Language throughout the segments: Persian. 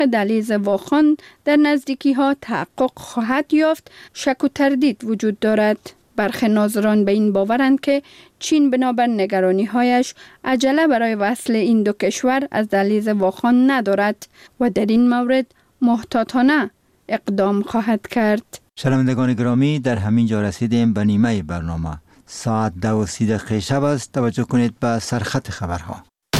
دهلیز واخان در نزدیکی ها تحقق خواهد یافت شک و تردید وجود دارد. برخی ناظران به این باورند که چین بنابر نگرانی هایش عجله برای وصل این دو کشور از دهلیز واخان ندارد و در این مورد محتاطانه اقدام خواهد کرد. شنوندگان گرامی، در همین جا رسیدیم به نیمه برنامه. ساعت 2:30 شب است. توجه کنید به سرخط خبرها.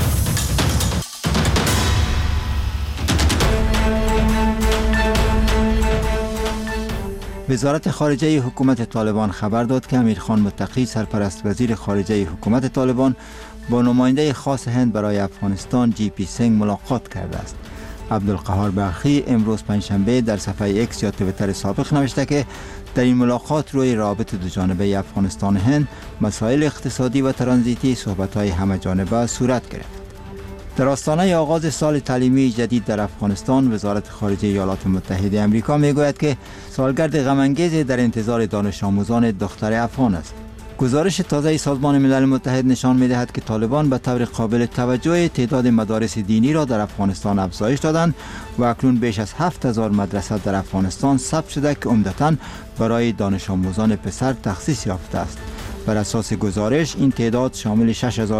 وزارت خارجه حکومت طالبان خبر داد که امیرخان متقی سرپرست وزیر خارجه حکومت طالبان با نماینده خاص هند برای افغانستان جی پی سنگ ملاقات کرده است. عبدالقهار بلخی امروز پنجشنبه در صفحه ایکس یا توییتر سابق نوشته که در این ملاقات روی روابط دوجانبه افغانستان و هند، مسائل اقتصادی و ترانزیتی صحبت‌های همه‌جانبه صورت گرفت. در آستانه آغاز سال تعلیمی جدید در افغانستان، وزارت خارجه ایالات متحده آمریکا میگوید که سالگرد غم‌انگیز در انتظار دانش آموزان دختر افغان است. گزارش تازه سازمان ملل متحد نشان می‌دهد که طالبان به طور قابل توجه تعداد مدارس دینی را در افغانستان افزایش دادند و اکنون بیش از 7000 مدرسه در افغانستان ثبت شده که عمدتاً برای دانش آموزان پسر تخصیص یافته است. بر اساس گزارش این تعداد شامل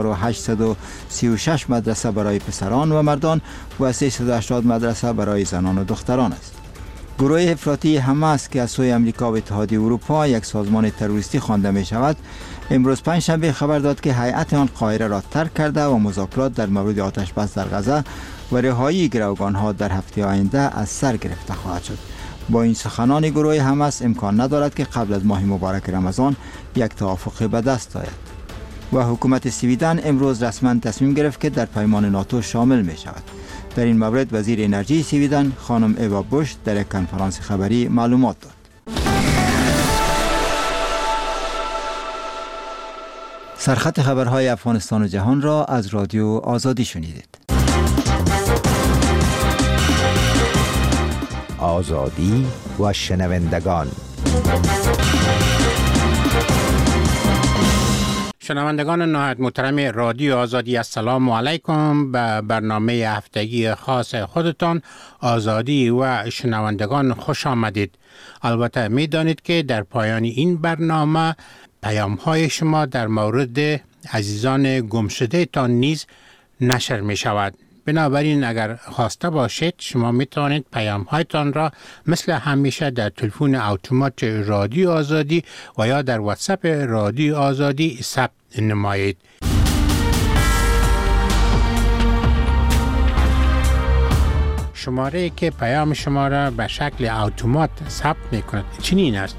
6836 مدرسه برای پسران و مردان و 380 مدرسه برای زنان و دختران است. گروه افراطی حماس که از سوی آمریکا و اتحادیه اروپا یک سازمان تروریستی خوانده می شود، امروز پنجشنبه خبر داد که هیئت آن قاهره را ترک کرده و مذاکرات در مورد آتش بس در غزه و رهایی گروگانها در هفته آینده از سر گرفته خواهد شد. با این سخنان گروه حماس امکان ندارد که قبل از ماه مبارک رمضان یک توافق به دست آید. و حکومت سویدن امروز رسما تصمیم گرفت که در پیمان ناتو شامل می شود. در این مورد وزیر انرژی سویدن خانم ایوا بوش در یک کنفرانس خبری معلومات داد. سرخط خبرهای افغانستان و جهان را از رادیو آزادی شنیدید. آزادی و شنوندگان. شنوندگان نهایت محترم رادیو آزادی، السلام علیکم. به برنامه هفتگی خاص خودتان آزادی و شنوندگان خوش آمدید. البته می دانید که در پایان این برنامه پیام های شما در مورد عزیزان گمشده تان نیز نشر می شود. بنابراین اگر خواسته باشید شما می توانید پیام هایتان را مثل همیشه در تلفن اتومات رادیو آزادی و یا در واتساپ رادیو آزادی ثبت نمایید. شماره که پیام شما را به شکل اتومات ثبت می کند چنین است: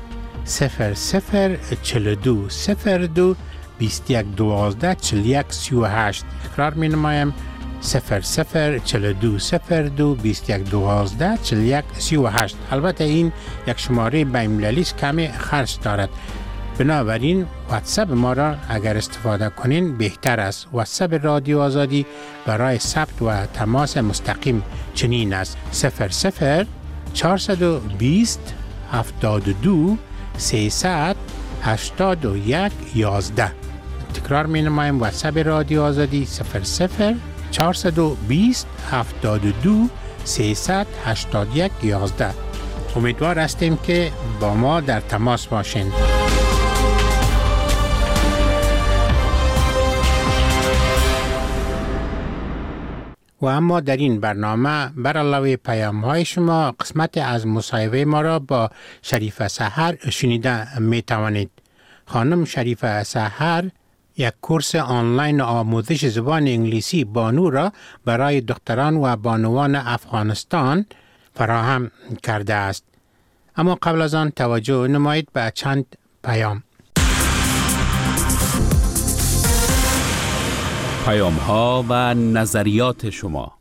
0042 02 21 12 41 38. تکرار می نمایم: 0042 02 21 12 41 38. البته این یک شماره بین‌المللی است، کمی خرج دارد. بنابراین واتساپ ما را اگر استفاده کنین بهتر است. واتساپ رادیو آزادی برای ثبت و تماس مستقیم چنین است: 00 420 72 300 81 11. تکرار می نمایم: واتساپ رادیو آزادی 00 420 72 300 81 11. امیدوار هستیم که با ما در تماس باشین. و اما در این برنامه بر علاوه پیام‌های شما قسمت از مصاحبه ما را با شریفه سحر شنیده می توانید. خانم شریفه سحر یک کورس آنلاین آموزش زبان انگلیسی بانو را برای دختران و بانوان افغانستان فراهم کرده است. اما قبل از آن توجه نمایید به چند پیام. پیام ها و نظریات شما.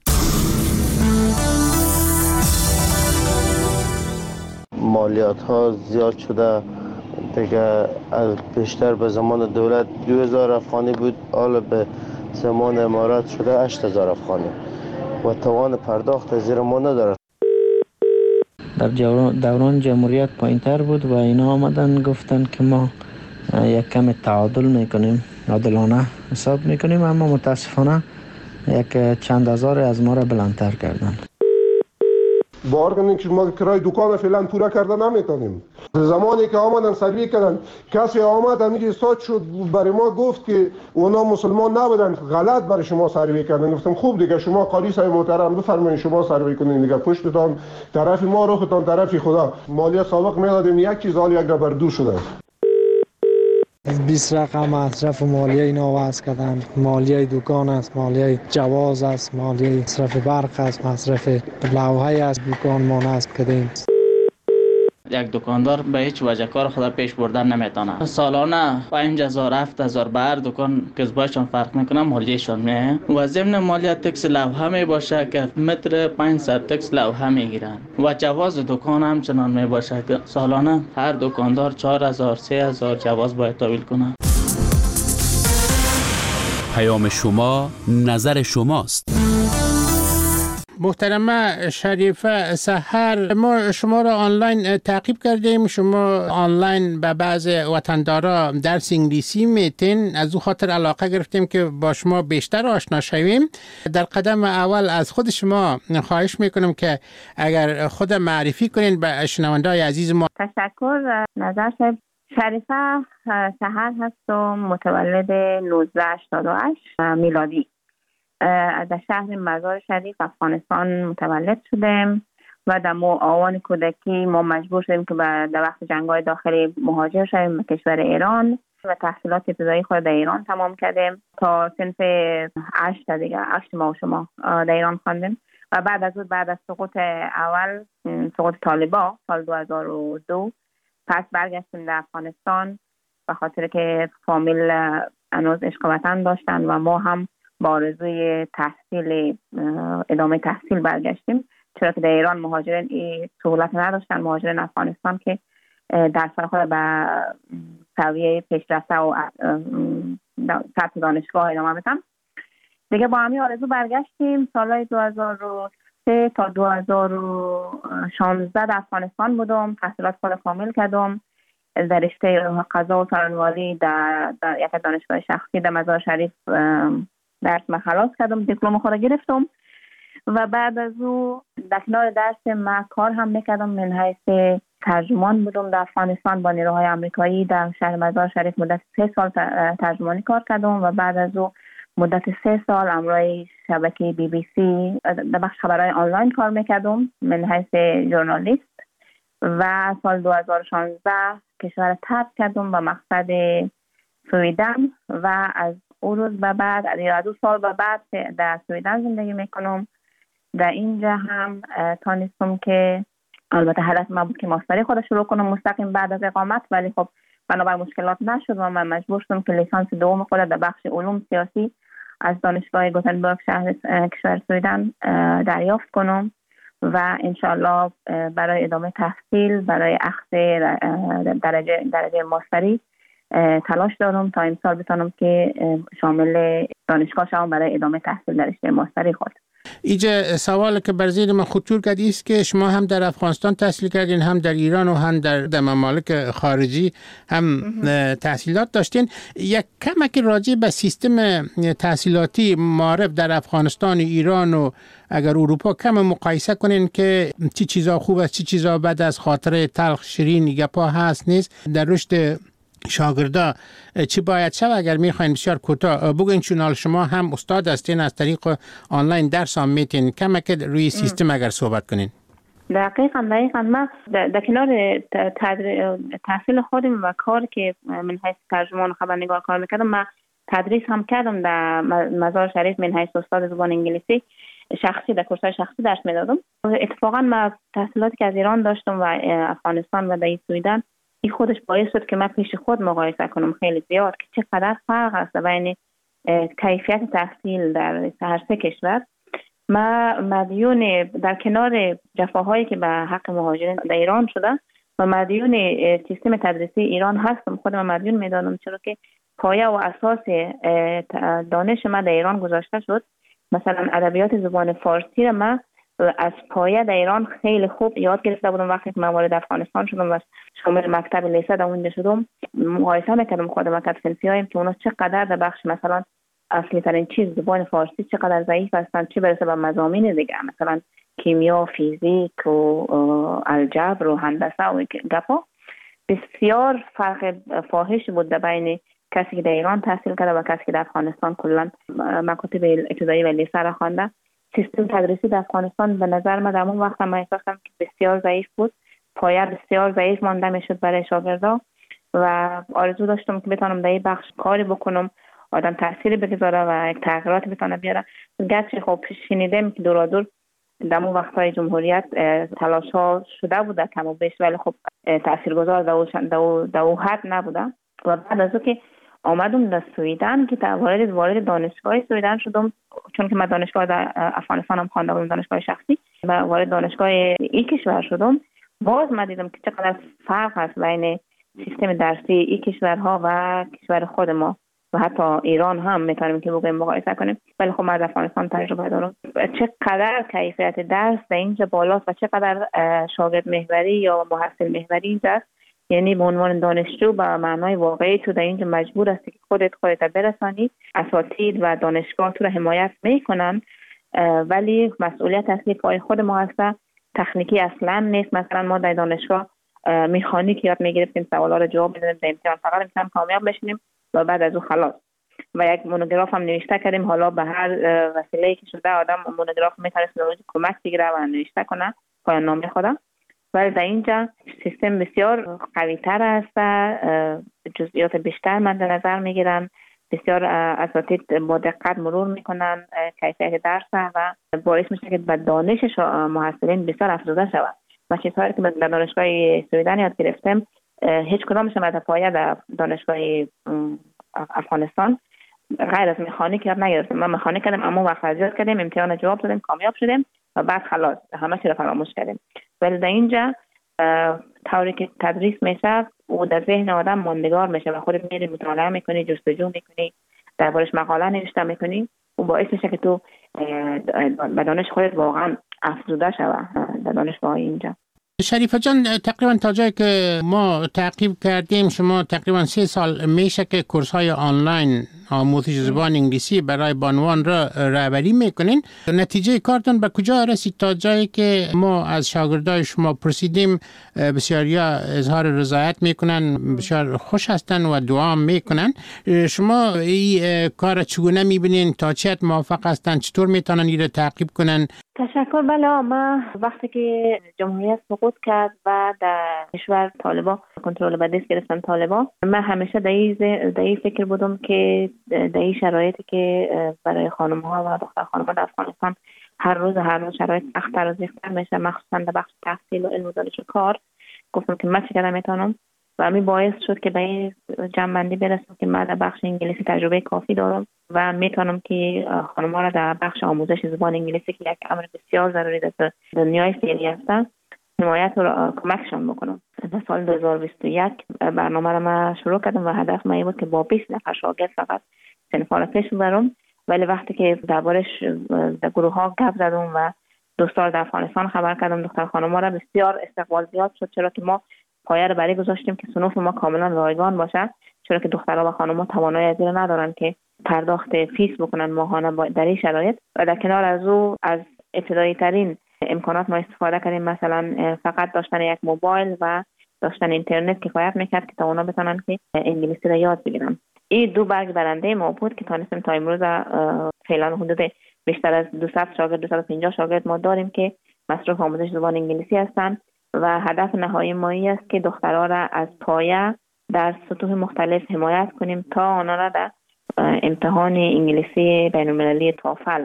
مالیات ها زیاد شده دیگه، از بیشتر به زمان دولت 2000 افغانی بود، حالا به زمان امارات شده 8000 افغانی و توان پرداخت زیر ما نداره. در دوران جمهوریت پایین‌تر بود و اینا آمدن گفتن که ما یک کم تعادل میکنیم، عادلانه حساب میکنیم، اما متاسفانه یک چند هزار از ما را بلندتر کردن. باور کنید که ما کرای دکان فعلا پورا کرده نمیتونیم. زمانی که آمدن سروی کردن کسی آمد همین استاد شد برای ما گفت که اونا مسلمان نبودن، غلط برای شما سروی کردن. گفتم خوب دیگه شما قاضی صاحب محترم بفرمایید شما سروی کنین دیگه، پشتتان طرف ما روختان طرف خدا. مالیات سابق میدادیم یک چیز حال یک بر دو شده. 20 رقم مصرف مالیه اینا وضع کردن، مالیه دکان است، مالیه جواز است، مالیه مصرف برق است، مصرف لوحه است، دکان ما نصب کردیم. یک دکاندار به هیچ وجه کار خود پیش بردن نمیتونه. سالانه 5000 7000 بر دکان کسبایشان فرق میکنه، مالیهشان میه و ضمن مالیه تکس لوحه می باشه که متر 500 تکس لوحه میگیرن و جواز دکان هم چنان می باشه که سالانه هر دکاندار 4000 3000 جواز باید تحویل کنه. پیام شما نظر شماست. محترمه شریفه سحر، ما شما را آنلاین تعقیب کردیم، شما آنلاین به بعض وطندارا درس انگلیسی میتین، از او خاطر علاقه گرفتیم که با شما بیشتر آشنا شویم. در قدم اول از خود شما خواهش میکنم که اگر خود معرفی کنین به شنونده‌های عزیز ما. تشکر. نظر شریفه سحر هستم، متولد 1988 میلادی. در شهر مزار شریف افغانستان متولد شدیم و در آوان کودکی ما مجبور شدیم که در وقت جنگ‌های داخلی مهاجر شدیم به کشور ایران و تحصیلات ابتدایی خود در ایران تمام کردیم تا صنف 8 دیگه 8 ماه شما در ایران خواندیم و بعد از سقوط اول، سقوط طالبان سال 2002 پس برگشتیم در افغانستان به خاطر که فامیل هنوز عشق وطن داشتن و ما هم با آرزوی تحصیل ادامه تحصیل برگشتیم، چرا که در ایران مهاجرین این سهولت نداشتن. مهاجرین افغانستان که درس خود به سویه پیشرفته و سطح دانشگاه ادامه بدن دیگه. با همین آرزو برگشتیم. سالهای 2003 تا 2016 در افغانستان بودم، تحصیلات خود کامل کردم در رشته قضا و سرانواری در یک دانشگاه شخصی در مزار شریف. درس ما خلاص کردم، دیپلم خود گرفتم و بعد از او در کنار درس ما کار هم میکردم. من حیث ترجمان بودم در افغانستان با نیروهای آمریکایی در شهر مزار شریف مدت 3 سال ترجمانی کار کردم و بعد از او مدت 3 سال همراه شبکه BBC در بخش خبرهای آنلاین کار میکردم من حیث ژورنالیست و سال 2016 کشور ترک کردم به مقصد سویدن و از او روز به بعد از 2 سال به بعد در سویدن زندگی میکنم. در اینجا هم تانستم که البته هدف من بود که ماستری خود شروع کنم مستقیم بعد از اقامت، ولی خب بنابر مشکلات نشد و من مجبور شدم که لیسانس دوم خود در بخش علوم سیاسی از دانشگاه گوتنبرگ شهر کشور سویدن دریافت کنم و انشالله برای ادامه تحصیل برای اخذ درجه ماستری تلاش دارم تا امسال بتونم که شامل دانشگاه شوم برای ادامه تحصیل در رشته ماستری خود. اینجا سوال که بر ذهن من خطور کرد است که شما هم در افغانستان تحصیل کردین، هم در ایران و هم در ممالک خارجی هم تحصیلات داشتین. یک کمک راجع به سیستم تحصیلاتی معارف در افغانستان، ایران و اگر اروپا کم مقایسه کنین که چی چیزا خوب است، چی چیزا بد است، خاطره تلخ شیرین گپا هست نیست در رشد شاگردا چی باید شد؟ اگر میخواین بسیار کوتاه بگوین، چون شما هم استاد هستین از طریق آنلاین درس هم میتین کمک روی سیستم اگر صحبت کنین. دقیقاً ما در کنار تحصیل خودم و کار که من حیث ترجمان خبرنگار کار میکردم، من تدریس هم کردم در مزار شریف من حیث استاد زبان انگلیسی شخصی در کورس‌های شخصی درس میدادم. اتفاقاً من تحصیلاتی که از ایران داشتم و افغانستان و در سویدن این خودش باعث شد که من پیش خود مقایسه کنم خیلی زیاد که چقدر فرق است بین کیفیت تحصیل در هر سه کشور. ما مدیون در کنار جفاهایی که به حق مهاجرین در ایران شده و مدیون سیستم تدریسی ایران هستم. خودم مدیون میدانم چرا که پایه و اساس دانش من در ایران گذاشته شد. مثلا ادبیات زبان فارسی را من از پایه در ایران خیلی خوب یاد گرفته بودم. وقتی که من وارد افغانستان شدم و شامل مکتب لیسه در اونجا شدم، مقایسه میکردم خودم و صنفی‌هایم که اونا چقدر در بخش مثلا اصلی ترین چیز زبان فارسی چقدر ضعیف هستن، چه برسه به مضامین دیگه. مثلا کیمیا، فیزیک و الجبر و هندسه و گپا بسیار فرق فاحش بود در بین کسی که در ایران تحصیل کرده و کسی که در افغانستان کلا مکاتب ابتدایی و لیسه را خوانده. سیستم تدریسی در افغانستان به نظر من در اون وقت من احساس کردم که بسیار ضعیف بود، پایه بسیار ضعیف مانده میشد برای شاگردا و آرزو داشتم که بتونم در این بخش کاری بکنم، آدم تأثیری بگذاره و یک تغییرات بتونه بیاره. گرچه خب شنیدم که دورادور در اون وقت‌های جمهوریت تلاش‌ها شده بوده کم و بیش، ولی خب تاثیرگذار در او حد نبوده. و بعد از که آمدم در سویدن که وارد دانشگاه سویدن شدم، چون که من دانشگاه در افغانستان هم خوانده بودم، دانشگاه شخصی، و وارد دانشگاه این کشور شدم. باز من دیدم که چقدر فرق هست بین سیستم درسی این کشورها و کشور خود ما و حتی ایران هم میتونیم که بگویم مقایسه کنیم. ولی خب من از افغانستان تجربه دارم چقدر کیفیت درس در اینجا بالاست و چقدر شاگرد محوری یا محصل محوری اینجاست. یعنی به عنوان دانشجو به معنای واقعی تو در اینجا مجبور هستی که خودت برسانی، اساتید و دانشگاه تو را حمایت میکنن، ولی مسئولیت اصلی پای خود ما هست. تکنیکی اصلا نیست. مثلا ما در دانشگاه مکانیک یاد میگرفتیم، سوالا رو جواب میدادیم، در امتحان فقط امتحان کامیاب بشیم و بعد از اون خلاص. و یک مونوگراف هم نوشته کردیم. حالا به هر وسیله‌ای که شده آدم مونوگراف میتونه کمک بگیره و نوشته کنه پایان نامه خودم. ولی در اینجا سیستم بسیار قوی تر است، جزئیات بیشتر مد نظر میگیرن، بسیار اساتید با دقت مرور میکنن کیفیت درس و باعث میشه که به دانش محصلین بسیار افزوده شود. و چیزهایی که در دانشگاه سویدن یاد گرفتم هیچ کدامش از پایه در دانشگاه افغانستان غیر از مکانیک یاد نگرفتم. من مکانیک کردم، اما وقت ازیاد کردیم، امتحان جواب دادیم، کامیاب شدیم و بعد خلاص همه چی رو فراموش کردیم. ولی در اینجا طوری که تدریس میشه و در ذهن آدم ماندگار میشه و خودت میری مطالعه میکنی، جستجو میکنی، دربارش مقاله نوشته میکنی و باعث میشه که تو به دانش خودت واقعا افزوده شوی در دانشگاه اینجا. شریفه جان، تقریبا تا جایی که ما تعقیب کردیم شما تقریبا 3 سال میشه که کورس های آنلاین آموزش زبان انگلیسی برای بانوان را رهبری میکنین. نتیجه کارتون به کجا رسید تا جایی که ما از شاگردای شما پرسیدیم بسیاریا اظهار رضایت میکنن، بسیار خوش هستن و دعا میکنن. شما این کار چگونه میبینین؟ تا چه حد موافق هستن؟ چطور میتونن این را تعقیب کنن؟ تشکر. بله، من وقتی که جمهوریت سقوط کرد و در کشور طالبان کنترل به دست گرفتن طالبان، من همیشه در این فکر بودم که در این شرایطی که برای خانم‌ها و دختر خانم‌ها در افغانستان هر روز شرایط سخت‌تر و سخت‌تر میشه، مخصوصا در بخش تحصیل و علم و دانش و کار، گفتم که من چقدر میتونم و همین باعث شد که به این جنبندی برسم که من در بخش انگلیسی تجربه کافی دارم و میتونم که خانم‌ها را در بخش آموزش زبان انگلیسی که یک امر بسیار ضروری در دنیای فعلی است حمایت و کمکشان بکنم. در سال 2021 برنامه را من شروع کردم و هدف من بود که با 20 نفر شاگرد فقط صنفا را پیش ببرم. ولی وقتی که دربارش در گروه ها گپ زدم و دوستان در افغانستان خبر کردم، دختر خانم‌ها را بسیار استقبال زیاد شد، چرا که ما پایه را برای گذاشتیم که صنوف ما کاملا رایگان باشه، چرا که دخترها و خانم‌ها توانایی از این ندارن که پرداخت فیس بکنن ماهانه در این شرایط. و در کنار از او از ابتدایی ترین امکانات ما استفاده کردیم، مثلا فقط داشتن یک موبایل و داشتن اینترنت کفایت میکرد که تا اونا بتونن که انگلیسی را یاد بگیرن. این 2 برگ برنده ما بود که تونستیم تا امروز فعلا حدود بیشتر از 200 شاگرد 250 شاگرد ما داریم که مصروف آموزش زبان انگلیسی هستند و هدف نهایی ما این است که دخترها را از پایه در سطوح مختلف حمایت کنیم تا آنها را در امتحان انگلیسی بین‌المللی توفل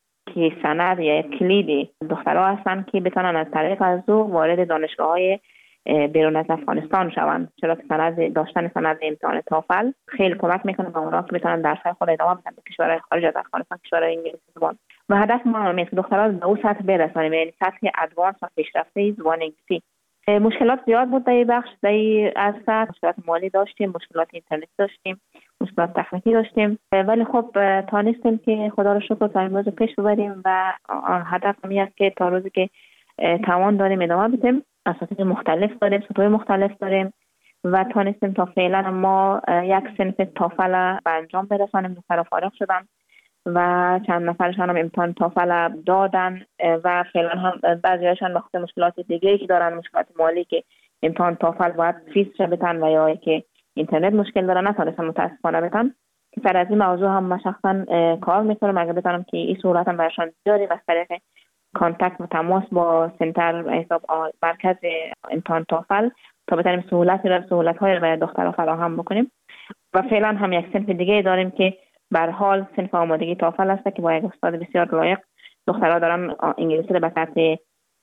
که سند یا کلید دخترها هستند که بتونن از طریق از او وارد دانشگاه‌های بیرون از افغانستان شوند، چرا که داشتن سند امتحان توفل خیلی کمک میکنه به اونها که بتونن درس‌های خود ادامه بدن به کشورهای خارج از افغانستان، کشورهای انگلیسی زبان. و هدف ما اینه که دخترها به اون سطح برسانیم، یعنی سطح ادوانس و پیشرفته زبان انگلیسی. مشکلات زیاد بود در این بخش، در این عرصه مشکلات مالی داشتیم، مشکلات اینترنت داشتیم، مشکلات تکنیکی داشتیم، ولی خب تانستیم که خدا رو شکر تا امروز پیش ببریم و هدف این است که تا روزی که توان داریم ادامه بدیم. اساتید مختلف داریم، سطوح مختلف داریم و تانستیم تا فعلا ما یک صنف توفل به انجام برسانیم. دخترها فارغ شدن و چند نفرشان هم امتحان توفل دادن و فعلا هم بعضیشان به خاطر مشکلات دیگه که دارن، مشکلات مالی که امتحان توفل باید فیسش بتن و یا که اینترنت مشکل دارن نتونستن متاسفانه بتن. سر از این موضوع هم من شخصا کار میکنم اگر بتونم که این سهولت هم برشان بیاریم از طریق کانتکت و تماس با سنتر حساب مرکز امتحان توفل تا بتونیم سهولت های رو برای دخترها فراهم بکنیم. و فعلا هم یک صنف دیگه داریم که به هر حال صنف آمادگی توفل است که با یک استاد بسیار لایق دخترها دارن انگلیسی رو به سطح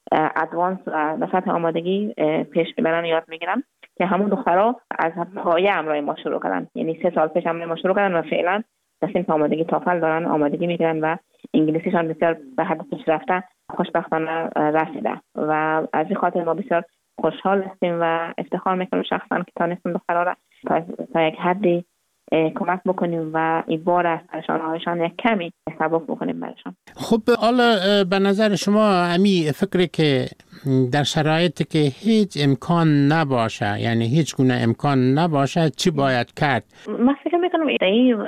ادوانس به سطح آمادگی پیش ببرن یاد میگیرن که همون دخترها از پایه همراه ما شروع کردن، یعنی 3 سال پیش همراه ما شروع کردن و فعلا در صنف آمادگی توفل دارن آمادگی میگیرن و انگلیسیشان بسیار به حد پیشرفته خوشبختانه رسیده و از این خاطر ما بسیار خوشحال هستیم و افتخار میکنیم شخصا که تانستیم دخترها را تا یک حدی کمک بکنیم و این بار از پریشانی‌هایشان یک کمی سبک بکنیم برشان. خب حالا به نظر شما همی فکری که در شرایطی که هیچ امکان نباشه، یعنی هیچ گونه امکان نباشه، چی باید کرد؟ من فکر میکنم در این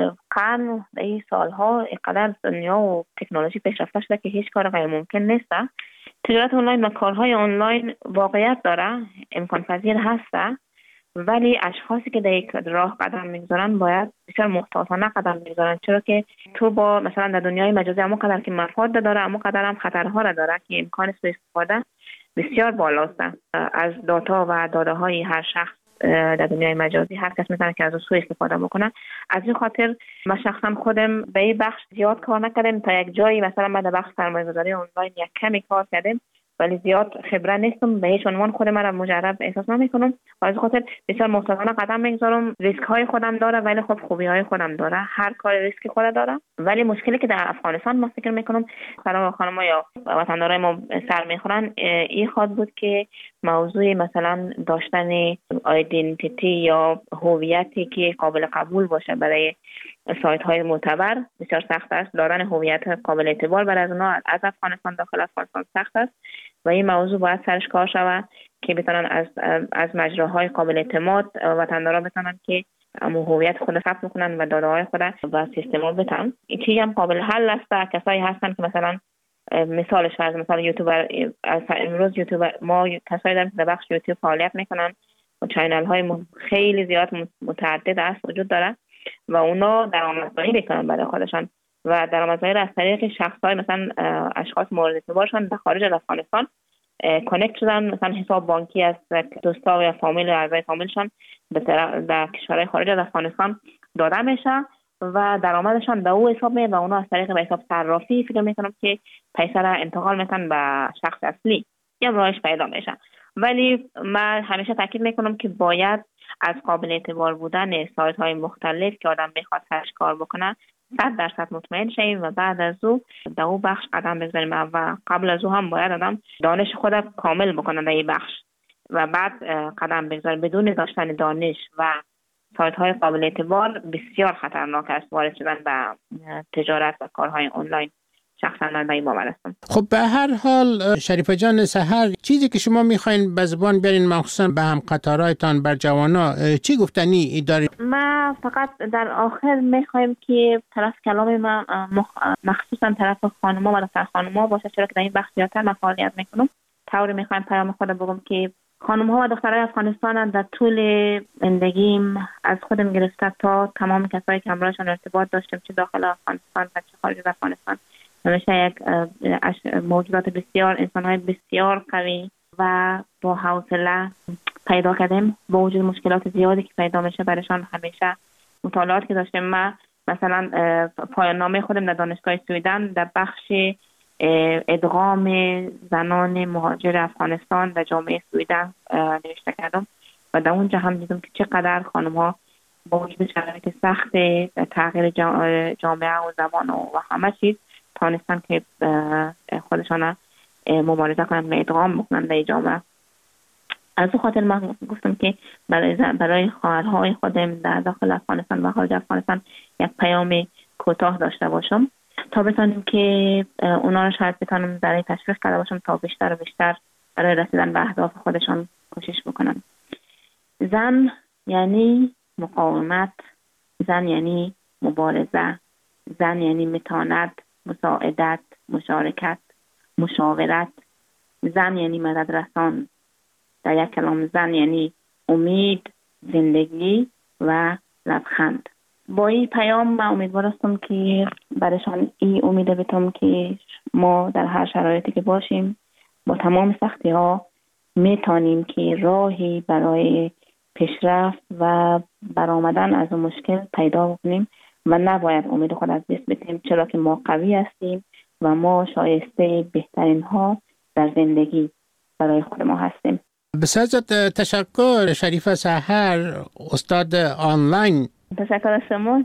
قرن، در این سالها اینقدر دنیا و تکنولوژی پیشرفته شده که هیچ کار غیر ممکن نیست. تجارت آنلاین و کارهای آنلاین واقعیت داره، امکان پذیر هسته، ولی اشخاصی که در یک راه قدم میگذارن باید بسیار محتاطانه قدم میگذارن، چرا که تو با مثلا در دنیای مجازی اما قدر که مفاد داره اما قدر هم خطرها را داره که امکان سوء استفاده بسیار بالاست. از داتا و داده های هر شخص در دنیای مجازی هر کس میتونه که از سوء استفاده بکنه. از این خاطر من شخصا خودم به این بخش زیاد کار نکردم، تا یک جایی مثلا من در بخش سرمایه‌گذاری آنلاین یک کمی کار کردم ولی زیاد خبره نیستم، به هیچ عنوان خودم را مجرب احساس نمی‌کنم. از خاطر بسیار محتاطانه قدم می‌گذارم. ریسک های خودم داره ولی خب خوبی های خودم داره، هر کار ریسک خود داره. ولی مشکلی که در افغانستان ما فکر می‌کنم خانم‌ها یا وطندارای ما سر می‌خورن این خود بود که موضوع مثلا داشتن آیدنتیتی یا هویتی که قابل قبول باشه برای سایت های معتبر بسیار سخت است. دادن هویت قابل اعتبار برای اونا از افغانستان داخل افغانستان سخت است و این موضوع باید سرش کار شود که بتونن از مجراهای قابل اعتماد وطندارا بتونن که هویت خود ثبت کنن و داده های خود و سیستما بتن. این چیزی هم قابل حل است. کسایی هستن که مثلا مثالش فرض مثلا یوتیوبر، امروز یوتیوبر ما کسایی داریم که در بخش یوتیوب فعالیت میکنن و چینل های خیلی زیاد متعدد است وجود داره و اونا درآمدزایی میکنن برای خودشان و درآمدزایی از طریق شخصای مثلا اشخاص مورد اعتبارشان در خارج از افغانستان کانکت شدن، مثلا حساب بانکی از دوستا یا فامیل و اعضای فامیلشان در کشورهای خارج از افغانستان داده میشه و درآمدشان در او حساب میاد و اونا از طریق به حساب صرافی فکر میکنم که پیسه را انتقال میکنن به شخص اصلی یا راهش پیدا میشه. ولی من همیشه تاکید میکنم که باید از قابل اعتبار بودن سایت های مختلف که آدم بخواد سرش کار بکنه 100% مطمئن شیم و بعد از او در او بخش قدم بگذاریم و قبل از او هم باید آدم دانش خود کامل بکنه در این بخش و بعد قدم بگذاریم. بدون داشتن دانش و سایت های قابل اعتبار بسیار خطرناک است وارد شدن به تجارت و کارهای آنلاین. شخصا من به این باور هستم. خب به هر حال شریفه جان سحر، چیزی که شما میخواین به زبان بیارین مخصوصا به هم قطارایتان بر جوانا چی گفتنی دارید؟ ما فقط در آخر میخوایم که طرف کلام ما مخصوصا طرف خانم‌ها و دختر خانم‌ها باشه، چرا که در این بخش زیادتر من فعالیت میکنم. طوری میخوایم پیام خود بگم که خانم‌ها و دخترای افغانستان در طول زندگیم از خودم گرفته تا تمام کسایی که همراهشان ارتباط داشتم چه داخل افغانستان و چه خارج از افغانستان همیشه یک موجودات بسیار، انسان‌های بسیار قوی و با حوصله پیدا کردیم. با وجود مشکلات زیادی که پیدا میشه برایشان همیشه مطالعات که داشتیم. من مثلا پایان نامه خودم در دانشگاه سویدن در بخش ادغام زنان مهاجر افغانستان در جامعه سویدن نوشته کردم و در اونجا هم دیدم که چقدر خانم‌ها با وجود شرایط سخت تغییر جامعه و زبان و همه چیز تانستن که خودشان مبارزه کنن و ادغام بکنن در جامعه. از اون خاطر من گفتم که برای خواهرهای خودم در داخل افغانستان و خارج افغانستان یک پیام کوتاه داشته باشم تا بتونیم که اونا رو شاید بتونم برای تشویق کرده باشم تا بیشتر و بیشتر برای رسیدن به اهداف خودشان کوشش بکنن. زن یعنی مقاومت، زن یعنی مبارزه، زن یعنی متانت، مساعدت، مشارکت، مشاورت. زن یعنی مدد رسان. در یک کلام زن یعنی امید، زندگی و لبخند. با این پیام من امیدوار هستم که برایشان این امید بتم که ما در هر شرایطی که باشیم با تمام سختی ها میتونیم که راهی برای پیشرفت و برآمدن از مشکل پیدا کنیم و نباید امید خود از دست بدیم، چرا که ما قوی هستیم و ما شایسته بهترین ها در زندگی برای خود ما هستیم. بسیار تشکر شریفه سحر، استاد آنلاین. تشکر از شما.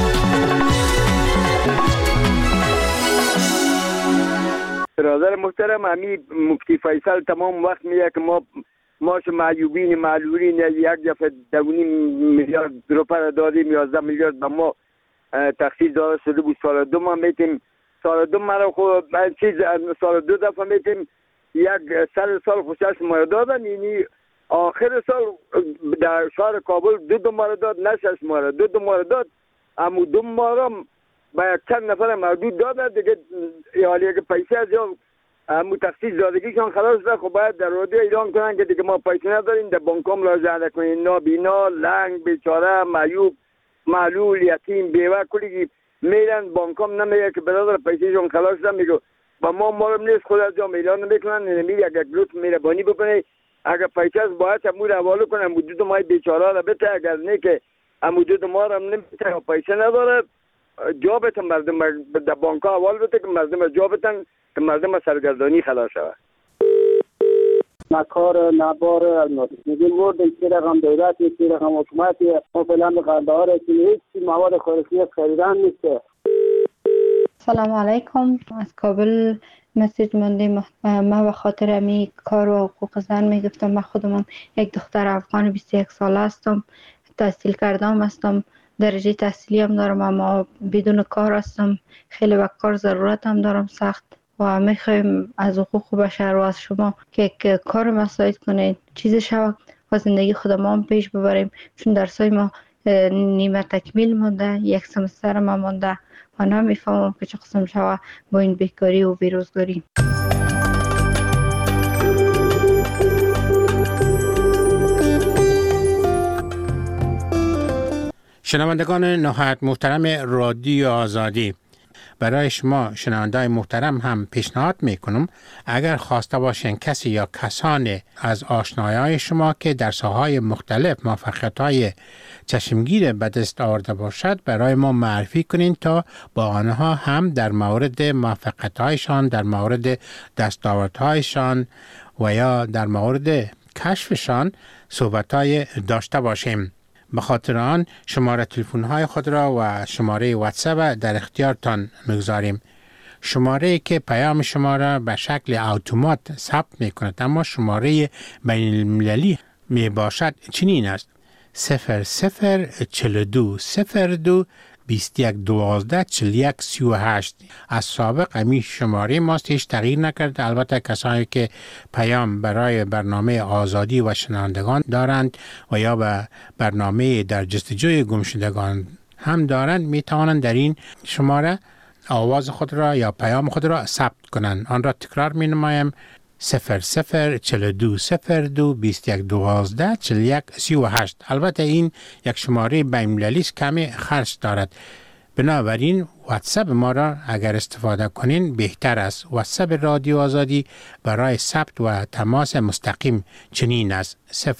برادر محترم، امی مفتی فیصل تمام وقت میگه که ما معیوبین معلولین 1.2 میلیارد روپیه دادیم، 11 میلیارد به ما تخصیص داده شده بود. سال دو ما میتیم، سال دو مرا خود چیز سال 2 دفعه میتیم 100 سال خوشش ما دادن. یعنی آخر سال در شهر کابل 2 ماه داد، نه 6 ماه، 2 ماه داد. اما 2 ماه با یک چند نفر محدود دادن دیگه. حالی که پیسه از یا تخصیص دادگیشان خلاص شده، خب باید در رادیو اعلام کنن که دیگه ما پیسه نداریم، در بانکام لازم نکنین. نابینا، لنگ، بیچاره، معیوب، معلول، یتیم، بیوه کلی میرن بانکام نمیگه که برادر پیسهشون خلاص شده. میگه با ما رو نیست، خود از جام اعلان نمیکنن. نمیگه اگر گروت میره بانی بکنه، اگر پیسه از باید امور حواله کنه، مدت مای بیچاره را بته. اگر نه که مدت ما را نمیته پیسه نداره، جا بتن مردم در بانک ها حوال بده که مردم جا بتن که مردم سرگردانی خلاص شود. نکار نبار الماتی میگیم بردن که رقم دولتی، که رقم حکومتی ما فعلا به قندهار هستیم، هیچ مواد خارجی خریدن نیسته. سلام علیکم، از کابل مسیج موندیم. من به خاطر امی کار و حقوق زن میگفتم. من خودم یک دختر افغان 21 ساله هستم، تحصیل کردم هستم، درجه تحصیلی هم دارم، اما بدون کار هستم. خیلی به کار ضرورت هم دارم سخت و میخوایم از حقوق بشر و از شما که کار مساعد کنید، چیز شود و زندگی خودم هم پیش ببریم، چون درسای ما نیمه تکمیل مونده، یک سمستر ما مونده و نمیفهمم که چه قسم شود با این بیکاری و بیروزگاری. شنوندگان نهایت محترم رادیو آزادی، برای شما شنوندای محترم هم پیشنهاد میکنم اگر خواسته باشین کسی یا کسان از آشنایای شما که در ساحه‌های مختلف موفقیت‌های چشمگیر به دست آورده باشد برای ما معرفی کنین تا با آنها هم در مورد موفقیت‌هایشان، در مورد دستاوردهایشان و یا در مورد کشفشان صحبت‌های داشته باشیم. به خاطر آن شماره تلفن‌های خود را و شماره واتساپ در اختیارتان می‌گذاریم. شماره که پیام شما را به شکل اتومات ثبت می‌کند، اما شماره بین المللی می باشد چنین است: 004202 2112 41 38. از سابق امی شماره ماست، هیچ تغییر نکرده. البته کسانی که پیام برای برنامه آزادی و شنوندگان دارند و یا به برنامه در جستجوی گمشدگان هم دارند می توانند در این شماره آواز خود را یا پیام خود را ثبت کنند. آن را تکرار می نمایم: 004202 2112 41 38. البته این یک شماره بین‌المللی است، کمی خرج دارد. بنابراین واتساپ ما را اگر استفاده کنین بهتر است. واتساپ رادیو آزادی برای ثبت و تماس مستقیم چنین است: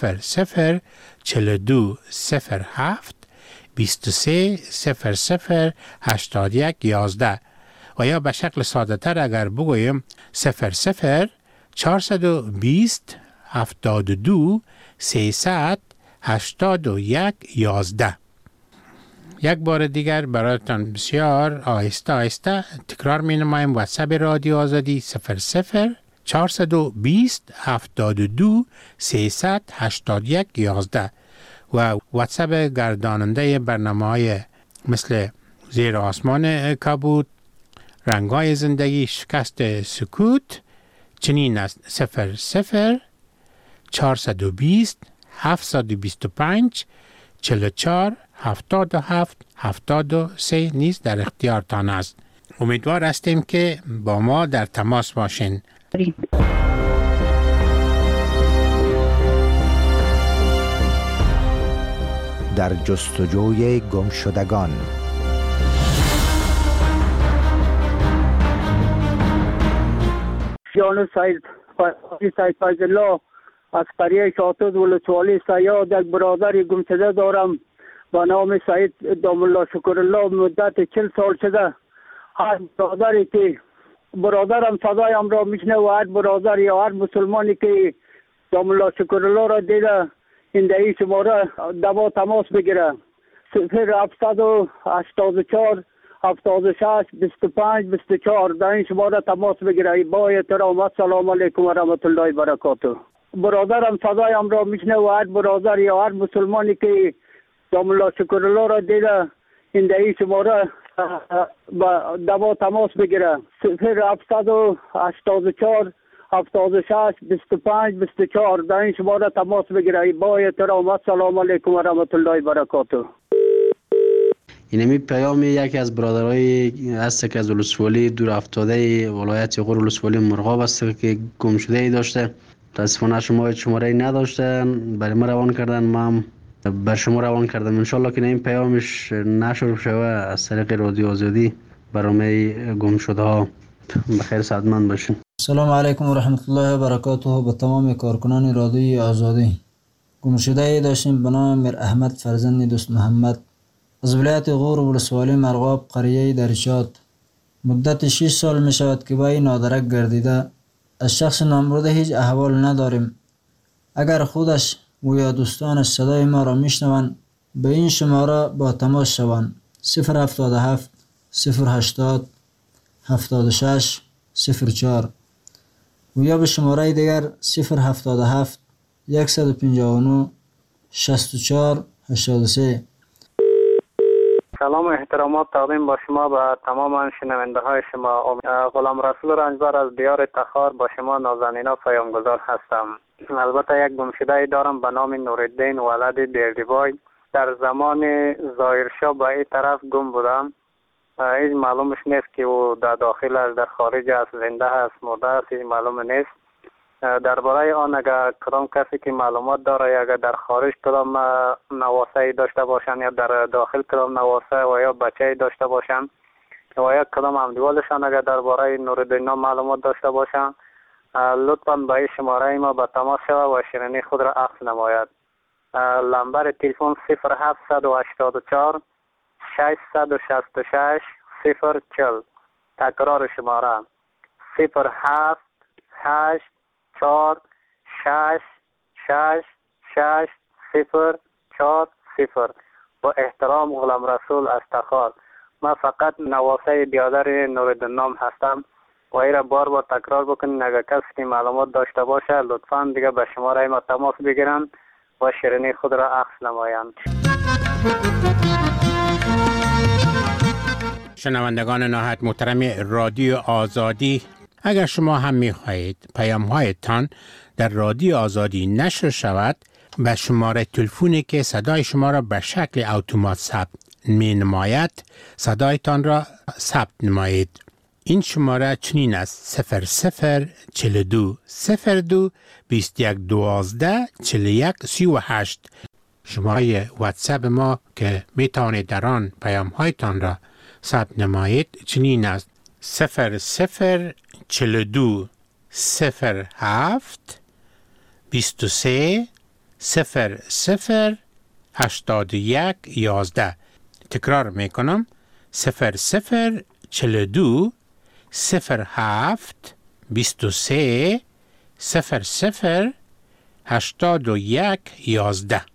004207 23 00 81 11 و یا به شکل ساده تر اگر بگویم 00 420 72 300 81 11. یک بار دیگر برایتان بسیار آهسته آهسته تکرار می نمایم: واتساپ رادیو آزادی 00 420 72 300 81 11 و واتساپ گرداننده برنامه‌های مثل زیر آسمان کبود، رنگ‌های زندگی، شکست سکوت چنین است: 00 420 725 44 77 73 نیز در اختیارتان است. امیدوار هستیم که با ما در تماس باشین. در جستجوی گمشدگان. جان سید فیض الله از قریه شاطد ولسوالی سیاد یک برادر گمشده دارم با نام سید دام الله شکر الله. مدت 40 سال شده هر برادری که برادرم صدایم را میشنه و هر برادر یا هر مسلمانی که دام الله شکر الله را دیده این دهی شماره دوا تماس بگیره 0784 76 25 24 در این شماره تماس بگیره. با احترام السلام علیکم و رحمت الله و برکاته. برادرم صدایم را میشنه و هر برادر یا هر مسلمانی که دام الله شکر الله را دیده این دهی شماره دوا تماس بگیره 0784 76 25 24 در این شماره تماس بگیره. با احترام السلام علیکم و رحمت الله و برکاته. اینمی پیام یکی از برادرای هست که از ولسوالی دور افتاده ولایت غور ولسوالی مرغاب است که گم شده ای داشته. متاسفانه شماره نداشته، برای ما روان کردن، ما هم بر شما روان کردم. انشالله که این پیامش نشر شوه از طریق رادیو آزادی برای گم شده ها. بخیر سعادتمند باشین. سلام علیکم و رحمت الله و برکاته. به تمام کارکنان رادیوی آزادی. گم شده ای داشتیم به نام میر احمد فرزند دوست محمد از ولایت غور ولسوالی مرغاب قریه درشات. مدت 6 سال می شود که با این نادرک گردیده. از شخص نامبرده هیچ احوال نداریم. اگر خودش و یا دوستانش صدای ما را میشنوند به این شماره با تماس شوند 077 080 76 04 و یا به شماره دیگر 077 159 64 83. سلام و احترامات تقدیم با شما به تمام شنونده های شما. غلام رسول رنجبر از دیار تخار با شما نازنینا پیامگذار هستم. البته یک گمشده دارم به نام نورالدین ولد دیردیبای. در زمان ظاهرشاه به این طرف گم بودم. هیچ معلومش نیست که او در داخل است، در خارج است، زنده است، مرده است، هیچ معلوم نیست. درباره آن اگر کدام کسی که معلومات داره، اگر در خارج کدام نواسه داشته باشند یا در داخل کدام نواسه و یا بچه داشته باشند و یا کدام همدیوالشان اگر درباره نورالدین معلومات داشته باشند، لطفاً به این شماره ما به تماس شود و شیرینی خود را عکس نماید. نمبر تلفن 0784 666 040. تکرار شماره 078 4 6 6 6 0 4 0. با احترام غلام رسول از تخار. من فقط نواسه بیادر نورالدین هستم و ای را بار تکرار بکنین. اگر کسی که معلومات داشته باشه لطفاً دیگه به شماره ما تماس بگیرن و شیرینی خود را عکس نمایند. شنوندگان نهایت محترم رادیو آزادی، اگر شما هم می‌خواهید پیام‌هایتان در رادیو آزادی نشر شود، به شماره تلفنی که صدای شما را به شکل اتومات ثبت می‌نماید صدایتان را ثبت نمایید. این شماره چنین است: 0042 02 21 12 41 38. شماره واتساپ ما که میتوانید در آن پیام‌هایتان را ثبت نمایید چنین است: 0042 07 23 00 81 11. تکرار میکنم: 0042 07 23 00 81 11.